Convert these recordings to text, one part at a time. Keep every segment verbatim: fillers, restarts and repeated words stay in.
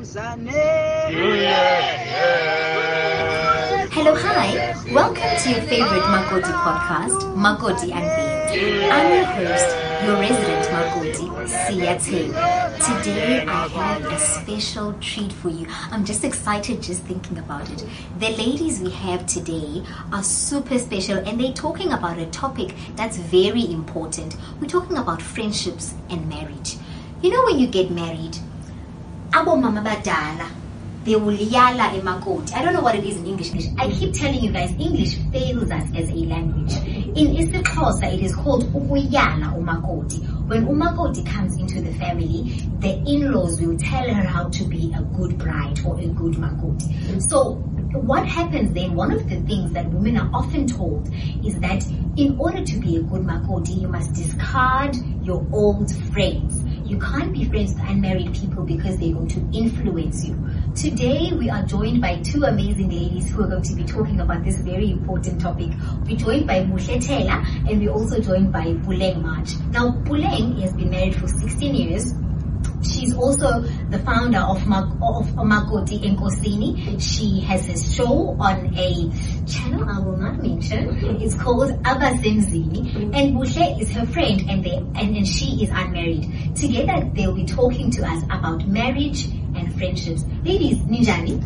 Hello, hi. Welcome to your favorite Makoti podcast, Makoti and Babes. I'm your host, your resident Makoti, Sia Taylor. Today, I have a special treat for you. I'm just excited just thinking about it. The ladies we have today are super special and they're talking about a topic that's very important. We're talking about friendships and marriage. You know, when you get married, abo mama badala, they will yala emakoti. I don't know what it is in English. I keep telling you guys, English fails us as a language. In isiXhosa, it is called ukuyala umakoti. When umakoti comes into the family, the in-laws will tell her how to be a good bride or a good makoti. So what happens then, one of the things that women are often told is that in order to be a good makoti, you must discard your old friends. You can't be friends with unmarried people because they're going to influence you. Today, we are joined by two amazing ladies who are going to be talking about this very important topic. We're joined by Muhle Taylor and we're also joined by Puleng March. Now, Puleng has been married for sixteen years. She's also the founder of, Mag- of Makoti Enkosini. She has a show on a channel I will not mention. It's called Abasemzini. And Muhle is her friend and, they, and, and she is unmarried. Together, they'll be talking to us about marriage and friendships. Ladies, Ninjani.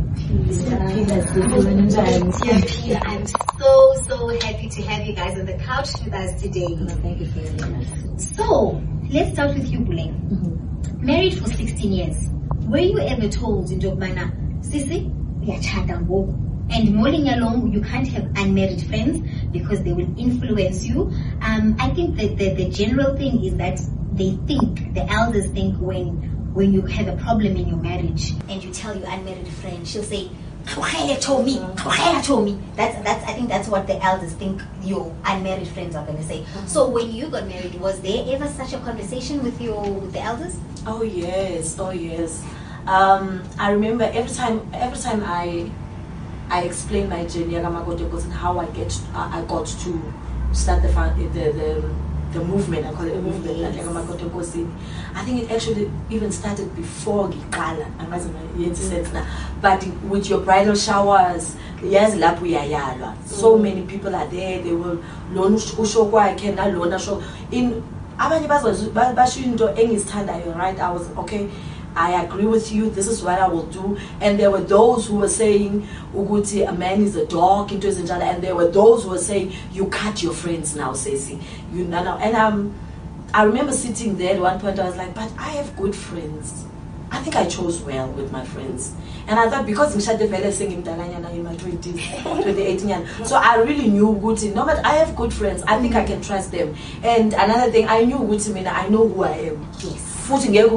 I'm so, so happy to have you guys on the couch with us today. Thank you for having us. So, let's start with you, Puleng. Mm-hmm. Married for sixteen years. Were you ever told in Jobmana, Sisi, uyachata ngoku? And morning along, you can't have unmarried friends because they will influence you. Um, I think that the, the general thing is that they think, the elders think when when you have a problem in your marriage and you tell your unmarried friend, she'll say, told me, told me. That's that's I think that's what the elders think your unmarried friends are gonna say. Mm-hmm. So when you got married, was there ever such a conversation with your with the elders? Oh yes, oh yes. Um, I remember every time every time I I explain my journey and how I get I got to start the the the, the movement. I call it a movement. Yes. I think it actually even started before Gikala. I mustn't sense now. But with your bridal showers, yes, so many people are there. They will learn I can learn show in abanye basho into engizithandayo, right? I was okay, I agree with you, this is what I will do. And there were those who were saying ukuthi a man is a dog into his njala, and there were those who were saying you cut your friends now, Ceci. You know, and um I remember sitting there at one point, I was like, but I have good friends. I think I chose well with my friends. And I thought because Mshade Vele singing Dalanyana in my twenties, twenty-eight years. So I really knew Guti. No, but I have good friends. I think I can trust them. And another thing, I knew Guti Mina, I know who I am. Yes.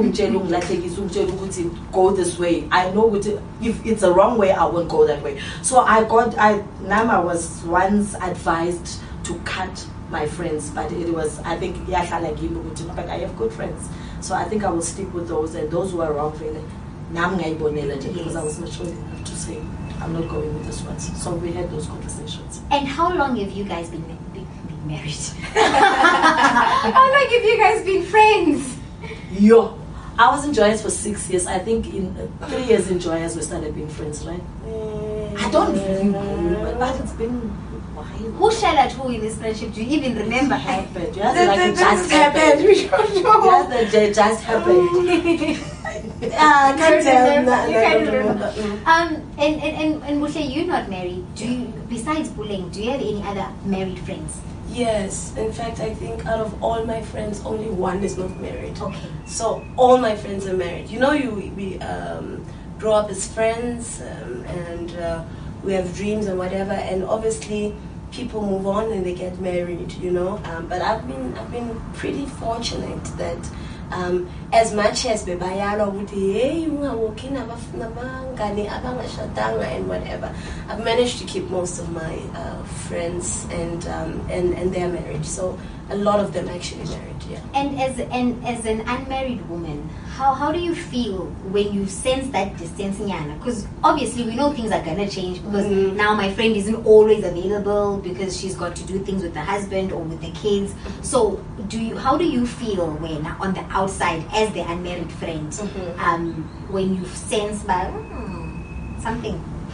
Go this way. I know Guti, if it's the wrong way, I won't go that way. So I got I Nama was once advised to cut my friends, but it was I think but I have good friends. So I think I will stick with those, and those who are wrong really. Because I was mature enough to say I'm not going with this one. So we had those conversations. And how long have you guys been, been, been married? How long have you guys been friends? Yo, I was in Joyous for six years. I think in uh, three years in Joyous we started being friends, right? Mm, I don't remember, but it's been a while. Who shall at who in this friendship? Do you even remember? Happened. Just like it just happened. Just it just happened. Uh, can't remember. You can't remember. Um, and and and and Muhle, you're not married. Do you? Besides Puleng, do you have any other married friends? Yes. In fact, I think out of all my friends, only one is not married. Okay. So all my friends are married. You know, you we um, grow up as friends, um, and uh, we have dreams and whatever. And obviously, people move on and they get married. You know. Um, but I've been I've been pretty fortunate that. Um, as much as bebayalwa ukuthi hey ungawoki nabangani abangashadanga and whatever, I've managed to keep most of my uh, friends and um, and and they're married. So a lot of them actually married. Yeah. And as and as an unmarried woman, how how do you feel when you sense that distancing, Anna? Because obviously we know things are gonna change because Mm. now my friend isn't always available because she's got to do things with the husband or with the kids. So do you how do you feel when on the outside as the unmarried friend, Mhm. um, when you sense that hmm, something?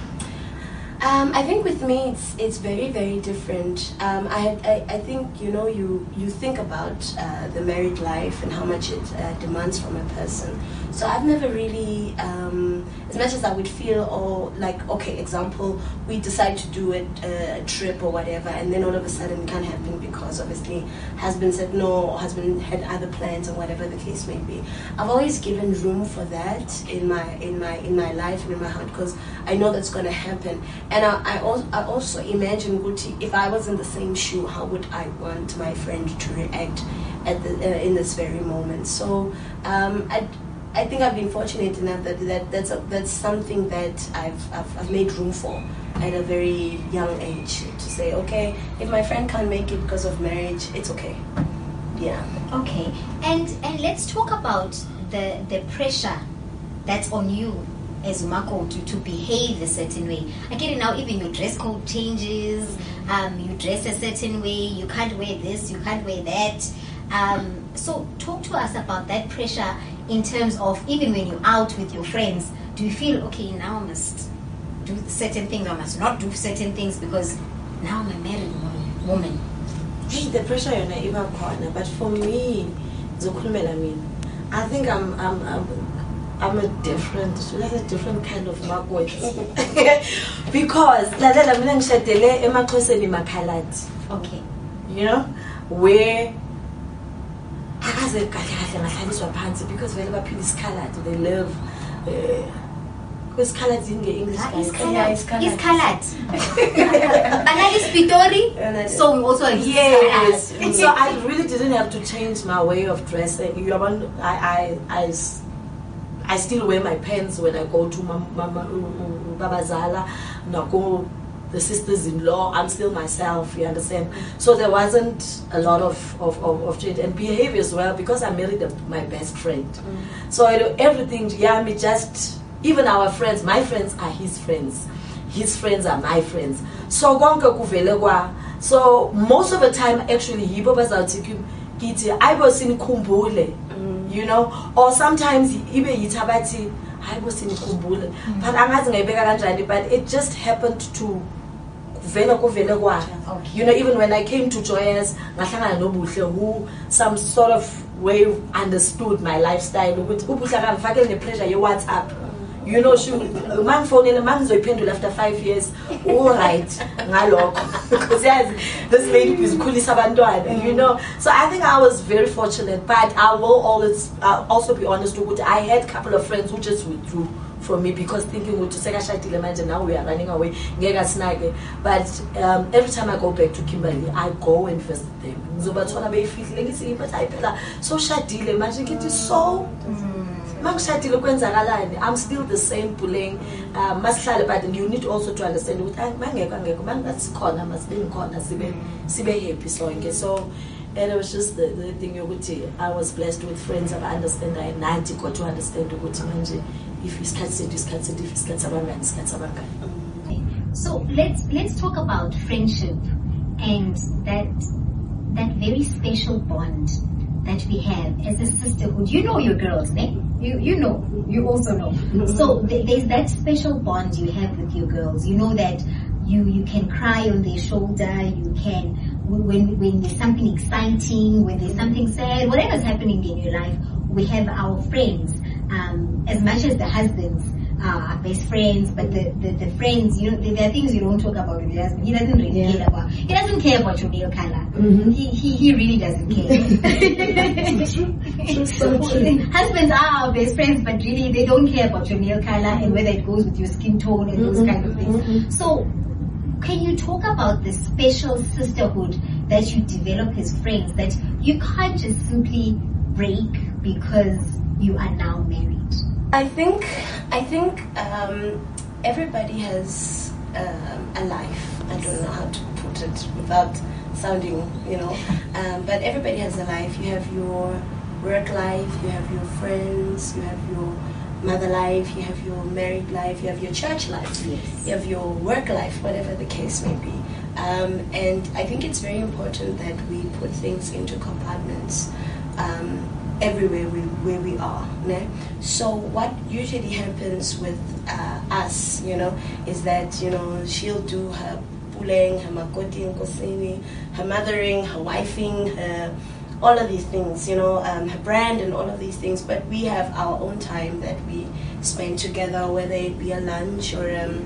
Um, I think with me it's it's very very different. Um, I, I I think you know you you think about uh, the married life and how much it uh, demands from a person. So I've never really, um, as much as I would feel, or like okay, example, we decide to do a, a trip or whatever, and then all of a sudden it can't happen because obviously husband said no or husband had other plans or whatever the case may be. I've always given room for that in my in my in my life and in my heart because I know that's going to happen. And I, I, also, I also imagine, Guti, if I was in the same shoe, how would I want my friend to react at the, uh, in this very moment? So um, I, I think I've been fortunate enough that, that that's, a, that's something that I've, I've, I've made room for at a very young age to say, okay, if my friend can't make it because of marriage, it's okay. Yeah. Okay, and and let's talk about the the pressure that's on you as Mako to, to behave a certain way. I get it now, even your dress code changes, um, you dress a certain way, you can't wear this, you can't wear that. Um, so talk to us about that pressure in terms of even when you're out with your friends, do you feel, okay, now I must do certain things, I must not do certain things because now I'm a married woman. woman. Hey, the pressure you're not even corner, but for me, Zokulumela, I mean, I think I'm I'm I'm I'm a different, like a different kind of Margaret. Because la la la mina ngishadele emaXhoseni maKhaladi. Okay. You know, where akaze kahle kahle ngahlaliswa phansi because vele baphila isikhaladi, they live uh, because Khaladi in English. Ah, guys. it's Yeah, Khalad. it's Khalad. It's Khalad. Banana is Pitori, so we also have Yes. Khalad. So I really didn't have to change my way of dressing. You know, I I I s- I still wear my pants when I go to Mama Mama Babazala, no go the sisters-in-law. I'm still myself. You understand? So there wasn't a lot of of, of, of change and behavior as well because I married a, my best friend. Mm. So I do everything. Yeah, me just even our friends. My friends are his friends. His friends are my friends. So konke kuvele kwa. So most of the time, actually, yibo bazawuthi kithi ayibo sinikhumbule. You know, or sometimes ibe yithabathi hayibo sinikhumbule, but angazi ngayibeka kanjani, but it just happened to vela kuvele kwa. You know, even when I came to Joyous ngahlangana noBuhle who some sort of way understood my lifestyle ukuthi uBuhle akangifakele nepressure ye WhatsApp. You know, she mangifonele mangizoyiphendula after five years. All right, ngalokho. Because yes, this lady is khulisa abantwana. You know, so I think I was very fortunate. But I will always uh, also be honest with you. I had a couple of friends who just withdrew from me because thinking ukuthi sekashadile manje now we are running away. Ngeke sinake. But um, every time I go back to Kimberley, I go and visit them. Ngizobathola beyifihlile ngithi but hayi phela so shadile manje ngithi so. I'm still the same pulling uh, but you need also to understand what must be happy so so and it was just the, the thing I was blessed with friends that I understand I ninety got to understand if it's cancelled it's cancelled if it's cancelled it's cancelled. So let's let's talk about friendship and that that very special bond that we have as a sisterhood. You know your girls, ne? You you know, you also know. So th- there's that special bond you have with your girls. You know that you you can cry on their shoulder. You can when when there's something exciting, when there's something sad, whatever's happening in your life. We have our friends. Um, as much as the husbands uh, are best friends, but the, the, the friends, you know, there are things you don't talk about with your husband. He doesn't really yeah. care about. He doesn't care about your nail color. Mm-hmm. He, he he really doesn't care. So true. Husbands are our best friends, but really they don't care about your nail color and whether it goes with your skin tone and those mm-hmm. kind of things. Mm-hmm. So, can you talk about the special sisterhood that you develop as friends that you can't just simply break because you are now married? I think I think um, everybody has um, a life. I don't know how to put it without sounding, you know. Um, but everybody has a life. You have your work life, you have your friends, you have your mother life, you have your married life, you have your church life, Yes. you have your work life, whatever the case may be. Um, and I think it's very important that we put things into compartments um, everywhere we, where we are. Ne? So what usually happens with uh, us, you know, is that, you know, she'll do her puleng, her makoti nkosini, her mothering, her wifing, her all of these things, you know, um, her brand and all of these things, but we have our own time that we spend together, whether it be a lunch or um,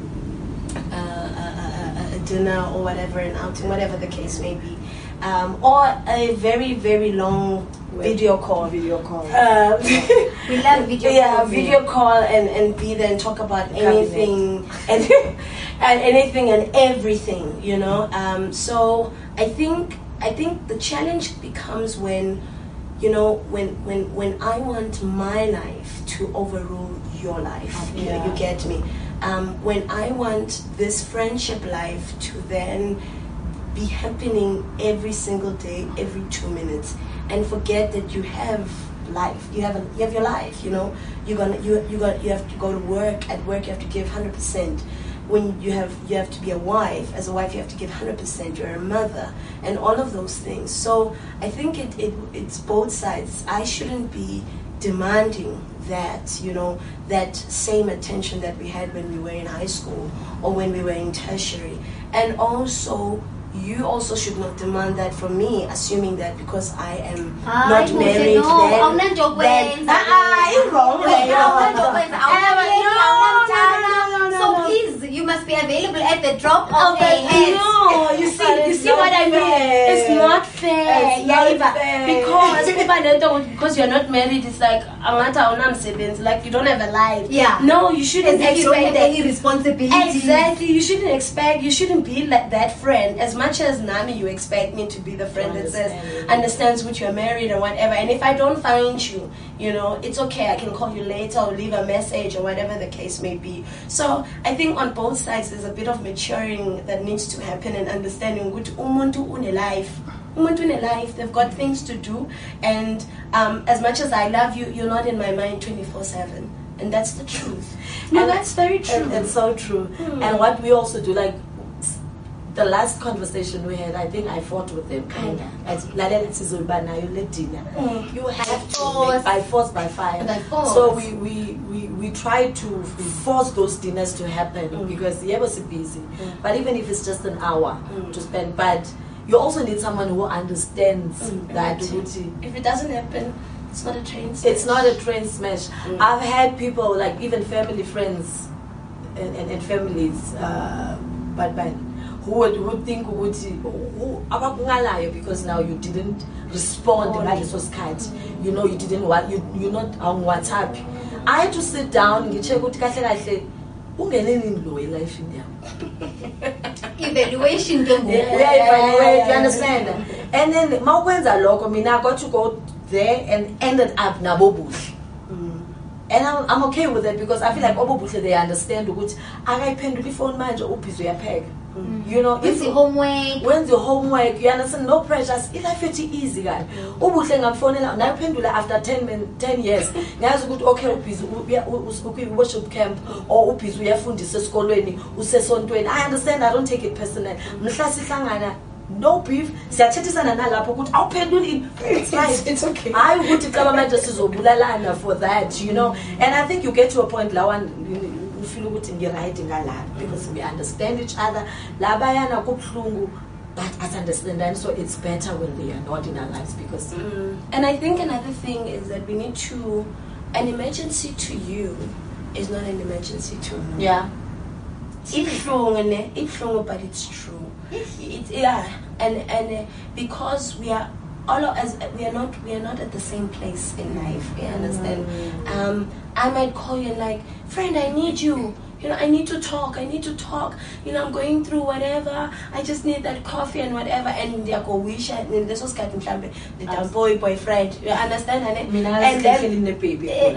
a, a, a, a dinner or whatever, an outing, whatever the case may be, um, or a very, very long video call. Video call. Um, We love video yeah, calls. video call and, and be there and talk about anything and, and anything and everything, you know. Um, so I think I think the challenge becomes when, you know, when when when I want my life to overrule your life. You know, you get me. Um, when I want this friendship life to then be happening every single day, every two minutes, and forget that you have life. You have a, you have your life. You know, you're gonna you you got you have to go to work. At work, you have to give one hundred percent. When you have you have to be a wife, as a wife you have to give one hundred percent. You're a mother, and all of those things. So I think it, it it's both sides. I shouldn't be demanding that, you know, that same attention that we had when we were in high school or when we were in tertiary, and also you also should not demand that from me, assuming that because I am Ay, not Buhle, married, no. then, Awunanjokwenza. then ah, ah, you're wrong. Wait, Leyo. awunanjokwenza. Awunamyeni, No, awunamthanda. no, no, no, So no. please, you must be available at the drop of a Okay, hat. no, you see, you see what I mean? fair. It's not fair. It's not Yaiva. fair. Because people don't, because you're not married, it's like angata unamsebenzi, like you don't have a life. Yeah. No, you shouldn't As if you don't have expect any responsibility. Exactly, you shouldn't expect, you shouldn't be like that friend. As much as Nami, you expect me to be the friend that says, Understand. understands what you're married or whatever. And if I don't find you, you know, it's okay, I can call you later or leave a message or whatever the case may be. So I think on both sides, there's a bit of maturing that needs to happen and understanding what umuntu une life. Umuntu une life, they've got things to do. And um, as much as I love you, you're not in my mind twenty-four seven. And that's the truth. No, And- that's very true. And, it's so true. Hmm. And what we also do, like the last conversation we had, I think I fought with them. Kinda. As lalela sizoba nayo le dinner. Mm. You have to Force. make by force by fire. By force. So we, we, we, we try to force those dinners to happen Mm. because yeah, was busy. Mm. But even if it's just an hour Mm. to spend, but you also need someone who understands Mm. that Mm. ukuthi If it doesn't happen, it's not a train smash. it's not a train smash. Mm. I've had people, like even family friends and, and, and families, uh, but, but who would, who would think ukuthi "Oh, abakungalayo," because now you didn't respond Oh, ngaleso sikhathi. You know, you didn't want, you, you're not on WhatsApp. I had to sit down and check ukuthi kahle kahle ungeneni lo elifini yami. Evaluation ke ngoku. Yeah, yeah, evaluate, you understand? And then mawukwenza lokho, mina I got to go there and ended up nabo buhle. Mm. And I'm, I'm okay with it because I feel like obo buhle they understand ukuthi akayiphendula ifone manje ubhizi uyapheka. You know, It's the homework. when's your homework, you understand, no pressures, life ethi easy kahle. Ubuhle ngamfonela nayiphendula after ten min, ten years. Ngazi ukuthi okay ubhizi uya ukwi worship camp or ubhizi uyafundisa esikolweni usesontweni. I understand, I don't take it personal. Mhla sihlangana no beef, siyathethisana nalapho ukuthi awuphenduli, it's fine, It's okay. hayi ukuthi xa manje sizobulalana for that, you know. And I think you get to a point la one you feel ukuthi ngiright ngalapha because we understand each other. Labayana kubuhlungu, but us understand, and so it's better when they are not in our lives because Mm. And I think another thing is that we need to, an emergency to you is not an emergency to me. yeah. It's wrong, and it's wrong, but it's true. It, yeah, and and uh, because we are all of us, we are not we are not at the same place in life. You understand? Um, I might call you and like, friend, I need you. you know, I need to talk, I need to talk, you know, I'm going through whatever, I just need that coffee and whatever, and they go wish and this was getting the damn boy boyfriend, you understand? And then in the baby and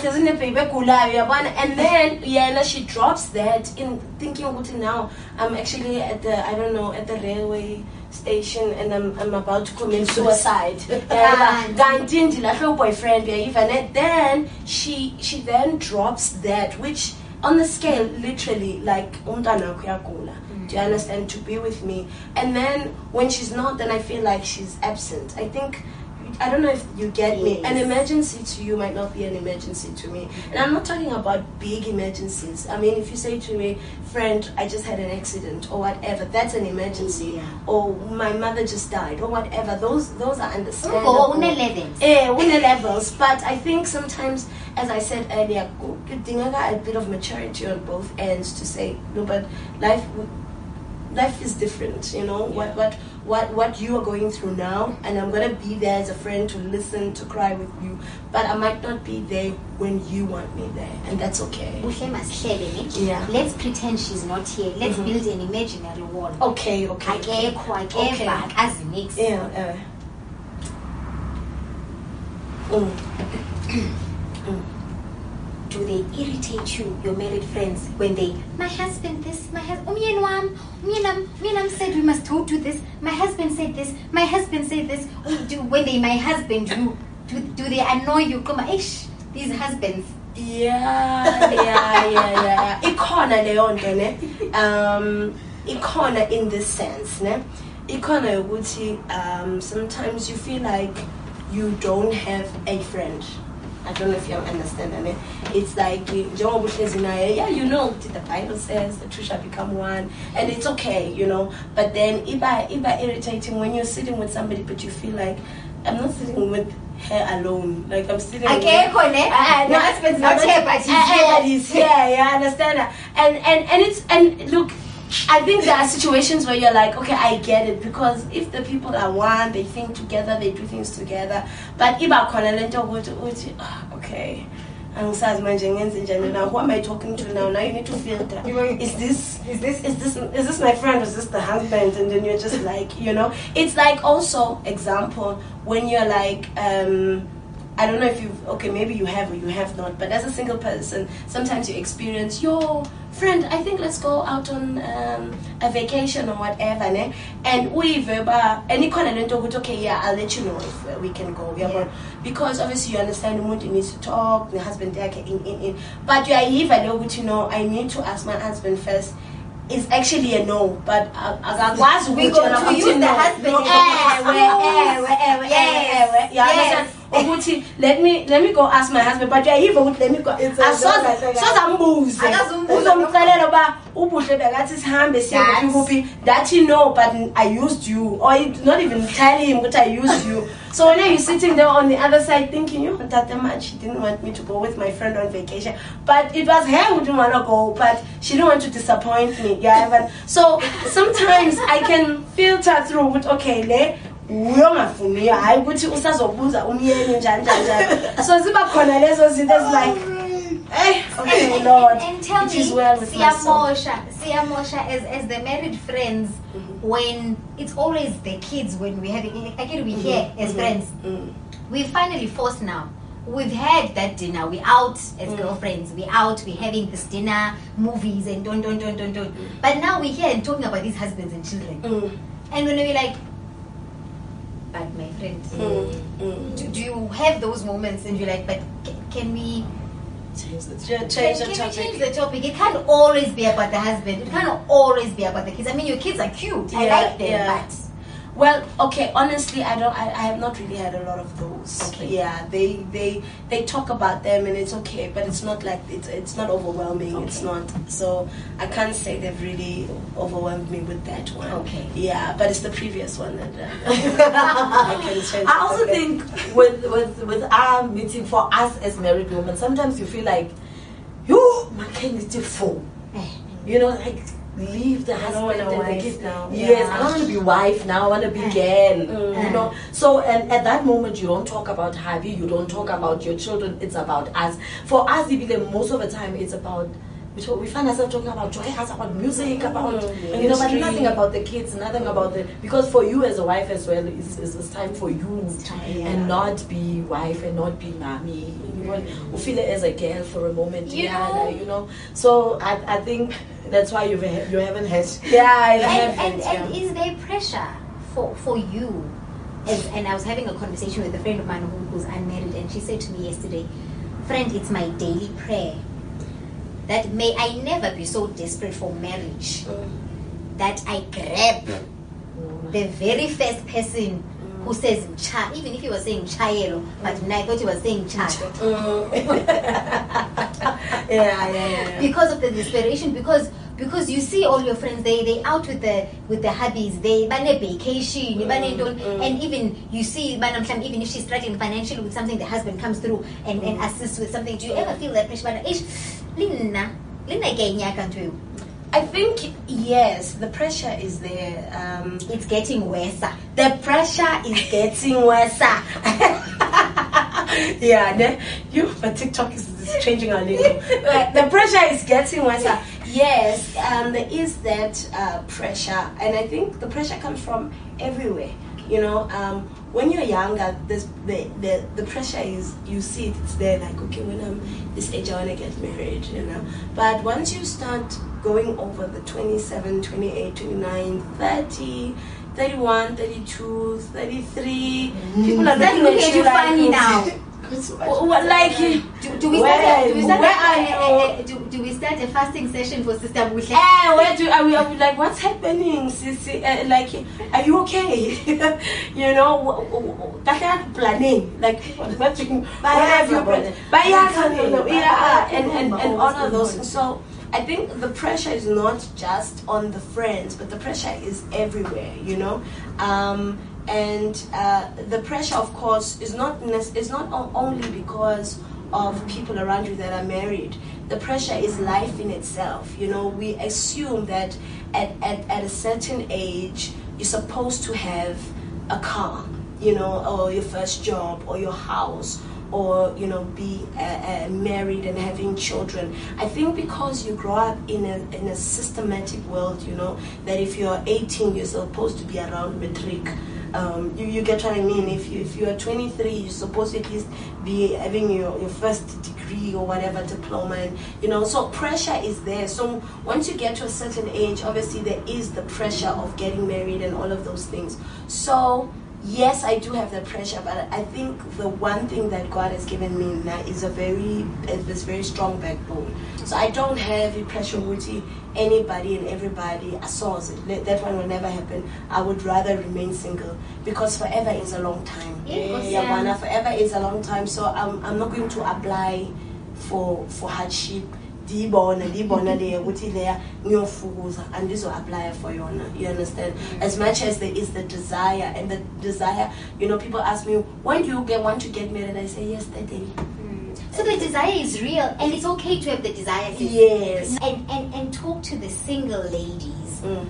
then yeah, she drops that in thinking now I'm actually at the I don't know at the railway station and I'm I'm about to commit suicide. Boyfriend, even and then she she then drops that, which on the scale literally like umntana kuyagula. Do you understand? To be with me, and then when she's not, then I feel like she's absent. I think. I don't know if you get yes. me. An emergency to you might not be an emergency to me. And I'm not talking about big emergencies. I mean, if you say to me, friend, I just had an accident or whatever, that's an emergency. Yeah. Or my mother just died or whatever. Those those are understandable. Oh, une levels. Eh, une levels. But I think sometimes, as I said earlier, a bit of maturity on both ends to say, no, but life life is different, you know. Yeah. What what what what you are going through now, and I'm gonna be there as a friend to listen, to cry with you, but I might not be there when you want me there, and that's okay. Yeah. Let's pretend she's not here. Let's mm-hmm. build an imaginary wall. Okay, okay. Okay, okay. As next. Yeah. Uh. Mm. mm. Do they irritate you, your married friends, when they, my husband this, my husband, Umyenwam, Umyenam, Umyenam said we must go to this, my husband said this, my husband said this, do, when they, my husband, do, do, do they annoy you? Come on, ish, these husbands. Yeah, yeah, yeah, yeah. Ikona leonto, ne? Um, ikona in this sense, ne? Ikona wuti, um, sometimes you feel like you don't have a friend. I don't know if you understand that. It's like, yeah, you know, the Bible says the two shall become one, and it's okay, you know. But then, if I, if I irritating when you're sitting with somebody, but you feel like I'm not sitting with her alone, like I'm sitting. Okay, with her. Uh, no, husband's not here, but he's here. But he's here. Yeah, understand that. And and and it's and look. I think there are situations where you're like, okay, I get it, because if the people are one, they think together, they do things together. But if I okay, now who am I talking to now? Now you need to filter. Is this is this is this is this my friend? Or is this the husband? And then you're just like, you know, it's like also example when you're like. um I don't know if you've, okay, maybe you have or you have not, but as a single person, sometimes you experience, yo, friend, I think let's go out on um, a vacation or whatever, ne? And we've, any kind of, okay, yeah, I'll let you know if uh, we can go. Yeah. Because obviously you understand the mood, you need to talk, the husband there, in, in, in. But you are even able to know, I need to ask my husband first. It's actually a no, but as I was, we go to use the husband. Yeah, let me let me go ask my husband, but yeah, even let me go. I saw that moves. That you know, but I used you, or not even tell him what I used you. So when you're sitting there on the other side thinking, you that much, she didn't want me to go with my friend on vacation, but it was her who didn't want to go, but she didn't want to disappoint me. Yeah, but so sometimes I can filter through with okay, le. uyongafuni hayi ukuthi usazobuza umyeni njani njani so ziba khona lezo zinto like hey okay Lord and tell me Siyamosha Siyamosha as as the married friends mm-hmm. when it's always the kids when we have like we mm-hmm. here as mm-hmm. friends mm-hmm. we finally forced now. We've had that dinner. We're out as mm. girlfriends. We're out. We're having this dinner, movies, and don't, don't, don't, don't, don't. Mm. But now we're here and talking about these husbands and children. Mm. And when we're like, but my friend, mm. Mm. Do, do you have those moments and you're like, but can, can we change the, change can, the can topic? Change the topic. It can't always be about the husband. It can't always be about the kids. I mean, your kids are cute. Yeah, I like them, yeah. but. Well, okay, honestly, I don't. I, I have not really had a lot of those. Okay. Yeah, they they they talk about them and it's okay, but it's not like it's it's not overwhelming. Okay. It's not. So I can't say they've really overwhelmed me with that one. Okay. Yeah, but it's the previous one that uh, I can change. I also think with with with our meeting for us as married women, sometimes you feel like you maternity full. You know, like. Leave the husband and the kids now. Yes, yeah. I don't want to be wife now. I want to be girl. Mm. You know. So and at that moment you don't talk about Harvey. You don't talk about your children. It's about us. For us, even most of the time, it's about we talk, we find ourselves talking about joy house, about music, about Mm, you know, but history. nothing about the kids, nothing about the because for you as a wife as well, it's, it's, it's time for you time, and not be wife and not be mommy. You know, we feel it as a girl for a moment, You yeah, know? you know. So I, I think that's why you've you haven't had. Yeah, I And, haven't, and, and yeah. is there pressure for, for you? As, and I was having a conversation with a friend of mine who, who's unmarried, and she said to me yesterday, friend, it's my daily prayer that may I never be so desperate for marriage that I grab the very first person who says cha, even if he was saying chaelo, but I thought he was saying cha. yeah, yeah, yeah, yeah. Because of the desperation, because because you see all your friends, they they out with the with the hubbies, they bane vacation, bane don't, and even you see Madam Sham, even if she's struggling financially with something, the husband comes through and, and assists with something. Do you ever feel that pressure? Bana, "Eish, Lina, Lina ke nyaka nto." I think yes, the pressure is there. Um, It's getting worse. the pressure is getting worse. yeah, ne? You but TikTok is, is changing our lingo. Like, the pressure is getting worse. Yes, um, there is that uh, pressure, and I think the pressure comes from everywhere. You know, um, when you're younger, this, the, the the pressure is, you see it, it's there. Like, okay, when I'm this age, I want to get married. You know, but once you start going over the twenty-seven, twenty-eight, twenty-nine, thirty, thirty-one, thirty-two, thirty-three, people are That's looking looking at at you you funny like, now. What, what, like, Do, do we where, start? A, do we start? where A, are a, a, a, do, do we start a fasting session for Sister Buhle? Eh, where do are we? Are we like, what's happening, sissy? Uh, like, are you okay? you know, that planning, like, what you, what have you been? But yeah, yeah, and and and all of those things. So I think the pressure is not just on the friends, but the pressure is everywhere. You know. Um, And uh, the pressure, of course, is not nec- is not o- only because of people around you that are married. The pressure is life in itself. You know, we assume that at, at, at a certain age, you're supposed to have a car, you know, or your first job, or your house, or, you know, be uh, uh, married and having children. I think because you grow up in a, in a systematic world, you know, that if you're eighteen, you're supposed to be around matric. Um, you, you get what I mean. If you if you are twenty-three, you're supposed to at least be having your, your first degree or whatever, diploma, and you know. So pressure is there. So once you get to a certain age, obviously there is the pressure of getting married and all of those things. So yes, I do have the pressure, but I think the one thing that God has given me now is a very is this very strong backbone. So I don't have a pressure with anybody and everybody. I saw it. That one will never happen. I would rather remain single because forever is a long time. Yeah. Yeah, Wana, forever is a long time. So I'm I'm not going to apply for for hardship. Dibona, dibona there, wuti there, ngiyofukuza, and this will apply for you. You understand? As much as there is the desire, and the desire, you know, people ask me, when do you get want to get married? I say yesterday. So the desire is real, and it's okay to have the desire. sis. Yes. And and and talk to the single ladies. Mm.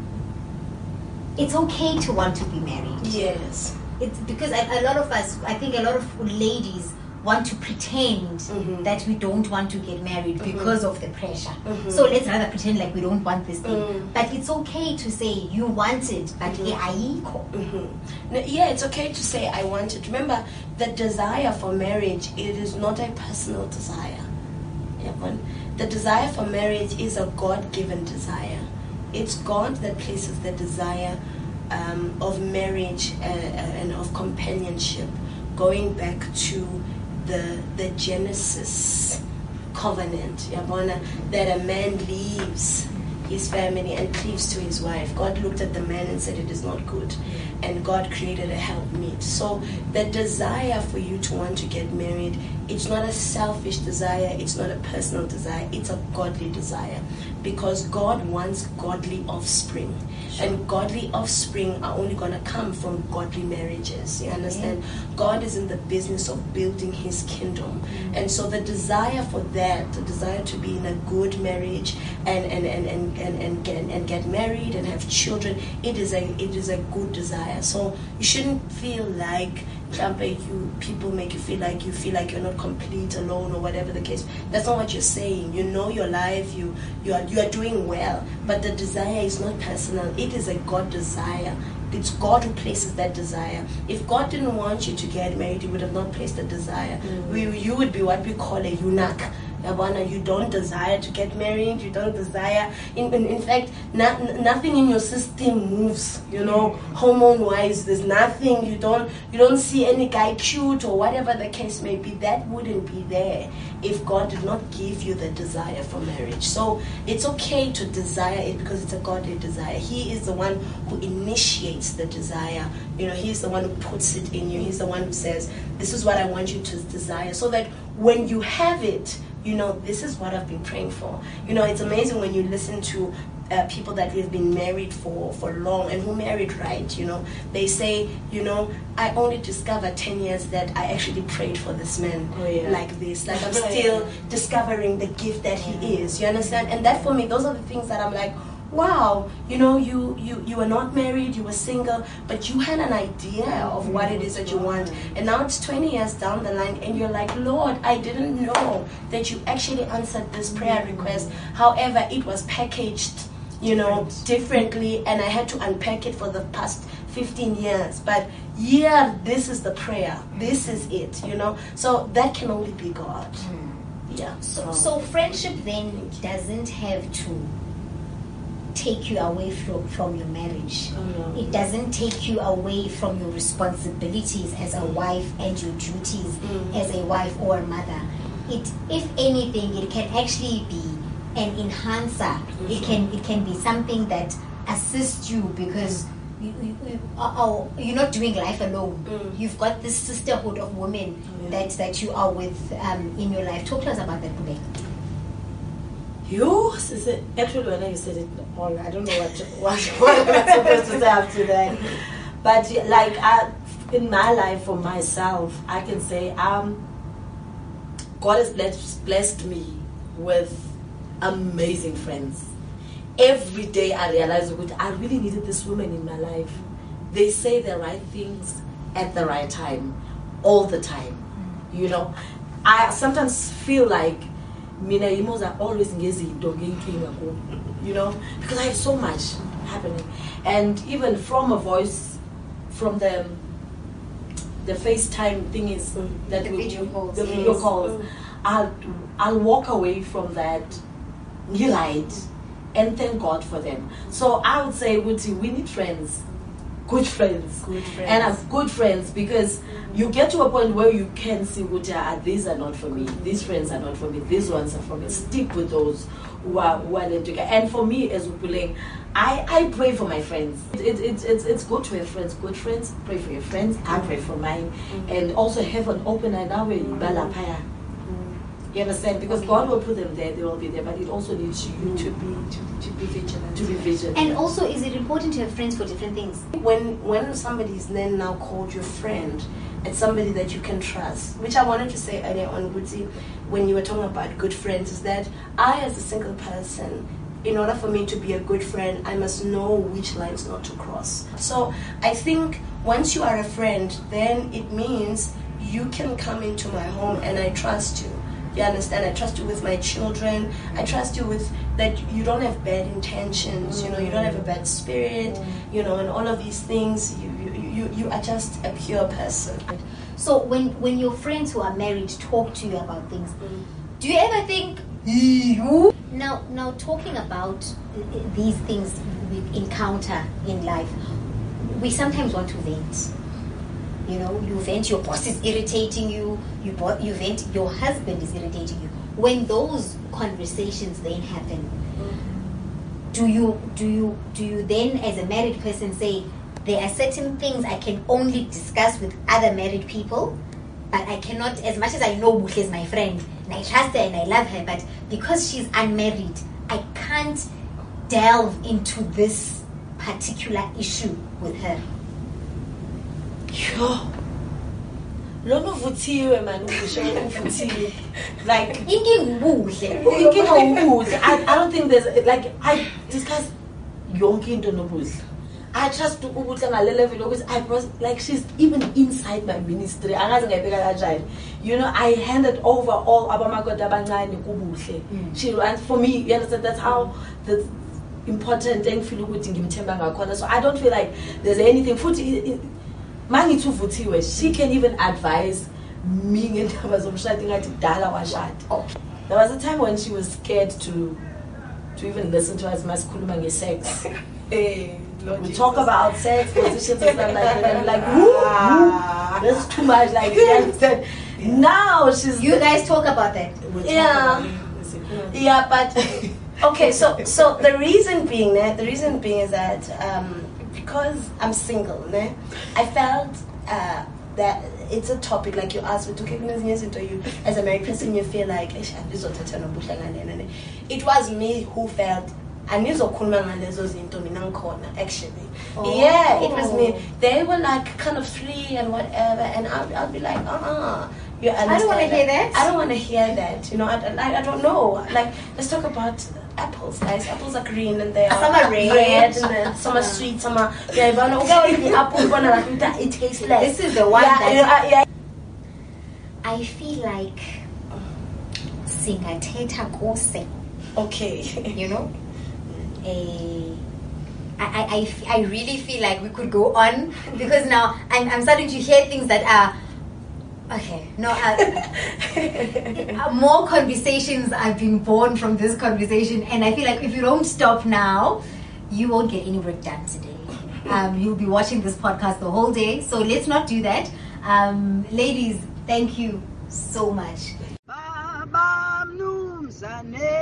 It's okay to want to be married. Yes. It's because a, a lot of us, I think, a lot of ladies want to pretend Mhm. that we don't want to get married Mhm. because of the pressure. Mhm. So let's rather pretend like we don't want this thing. Mm. But it's okay to say you want it, but Mhm. ayikho. Mhm. No, yeah, it's okay to say I want it. Remember, the desire for marriage, it is not a personal desire. Yeah, but the desire for marriage is a God-given desire. It's God that places the desire um, of marriage uh, uh, and of companionship, going back to the the Genesis covenant, yabona, that a man leaves his family and cleaves to his wife. God looked at the man and said it is not good, and God created a helpmeet. So the desire for you to want to get married, it's not a selfish desire, it's not a personal desire, it's a godly desire, because God wants godly offspring. And godly offspring are only going to come from godly marriages. You understand? God is in the business of building his kingdom. And so the desire for that, the desire to be in a good marriage and and, and, and, and, and, get, and get married and have children, it is a it is a good desire. So you shouldn't feel like you people make you feel like you feel like you're not complete alone or whatever the case. That's not what you're saying. You know your life, you you are you are doing well, but the desire is not personal. It is a God desire. It's God who places that desire. If God didn't want you to get married, He would have not placed the desire. Mm. We, you would be what we call a eunuch. You don't desire to get married. You don't desire. In, in, in fact, not, nothing in your system moves. You know, hormone-wise, there's nothing. You don't. You don't see any guy cute or whatever the case may be. That wouldn't be there if God did not give you the desire for marriage. So it's okay to desire it because it's a godly desire. He is the one who initiates the desire. You know, He's the one who puts it in you. He's the one who says, "This is what I want you to desire," so that when you have it, you know, this is what I've been praying for. You know, it's amazing when you listen to uh, people that have been married for, for long and who married right, you know. They say, you know, I only discovered ten years that I actually prayed for this man oh, yeah. like this. Like I'm still discovering the gift that he is. You understand? And that for me, those are the things that I'm like, wow, you know, you, you, you were not married, you were single, but you had an idea of what it is that you want. And now it's twenty years down the line and you're like, Lord, I didn't know that you actually answered this prayer request. However, it was packaged, you know, differently, and I had to unpack it for the past fifteen years. But yeah, this is the prayer. This is it, you know. So that can only be God. Yeah. So, so friendship then doesn't have to take you away from, from your marriage. Oh, no. It doesn't take you away from your responsibilities as a wife and your duties Mm. as a wife or a mother. It, if anything, it can actually be an enhancer. Mm-hmm. It can it can be something that assists you because you, you, you, uh, you're not doing life alone. Mm. You've got this sisterhood of women Yeah. that, that you are with um, in your life. Talk to us about that, Pule. You is it actually when you said it all, I don't know what what, what I'm supposed to say after that. But like I, in my life for myself, I can say um God has blessed blessed me with amazing friends. Every day I realize that I really needed this woman in my life. They say the right things at the right time, all the time. You know, I sometimes feel like mina emos are always ngezinto ngeyinkinga, you know, because I have so much happening, and even from a voice, from the the FaceTime thing is Mm. that The we video do, calls, the yes. video calls. Mm. I'll I'll walk away from that, right, and thank God for them. So I would say, Wuti, we need friends, good friends, Good friends. and I'm good friends because you get to a point where you can see, Wuti, ah, these are not for me. These friends are not for me. These ones are for me. Stick with those who are who are together. And for me, as Upuleng, I I pray for my friends. It, it, it, it's it's good to have friends. Good friends. Pray for your friends. I pray for mine, and also have an open eye now. You understand? Because God will put them there, they will be there, but it also needs you to be to, to be vigilant. to be vigilant. And also, is it important to have friends for different things? When when somebody is then now called your friend, it's somebody that you can trust. Which I wanted to say earlier on, Guti, when you were talking about good friends, is that I, as a single person, in order for me to be a good friend, I must know which lines not to cross. So I think once you are a friend, then it means you can come into my home and I trust you. You understand? I trust you with my children. I trust you with that you don't have bad intentions. You know, you don't have a bad spirit. You know, and all of these things. You you you, you are just a pure person. So when when your friends who are married talk to you about things, do you ever think you? Now now talking about these things we encounter in life, we sometimes want to vent. You know, you vent, your boss is irritating you, you, bo- you vent, your husband is irritating you. When those conversations then happen, do you do you do you then as a married person say, there are certain things I can only discuss with other married people, but I cannot, as much as I know Buhle is my friend, and I trust her and I love her, but because she's unmarried, I can't delve into this particular issue with her. Yo, lona uvuthiwe man, ukusho uvuthiwe. Like Inking Buhle. inkinga ukuthi I I don't think there's like I discuss yonke into nobuhle. I trust ukuthi ngale level because I was like she's even inside my ministry. Angazi ngayibeka kanjani. You know, I handed over all abamakoti abancane kubuhle. She and for me, you understand, that's how the important thing feel ukuthi ngimthemba ngakhona. So I don't feel like there's anything futhi mangithi uvuthiwe, she can even advise me ngendaba zomshado ngathi dala washada. There was a time when she was scared to to even listen to us masikhuluma ngesex. Eh, we talk about sex positions and stuff like that, and I'm like, woo, woo, that's too much. Like, you understand? Now she's. You guys talk about that. we talk Yeah. about it. Yeah, but okay. So, so the reason being, ne, the reason being is that um, because I'm single, ne, I felt uh, that it's a topic like you asked. We you as a married person, you feel like it was me who felt. Actually, Oh. yeah, it was me. They were like kind of free and whatever, and I'll, I'll be like, uh, uh you understand? I don't want to hear that. I don't want to hear that. You know, I, I, I don't know. Like, let's talk about apples, guys. Apples are green and they are Some are red. red and then some are sweet, some are yeah. But okay, apple gonna like it tastes less. This is the one yeah, that yeah, yeah. I feel like singathetha kuse, Okay. you know. Eh, I, I, I, f- I really feel like we could go on because now I'm, I'm starting to hear things that are okay. No, uh, uh, more conversations are being born from this conversation, and I feel like if you don't stop now, you won't get any work done today. Um, you'll be watching this podcast the whole day, so let's not do that. Um, ladies, thank you so much. Baba Mnumzane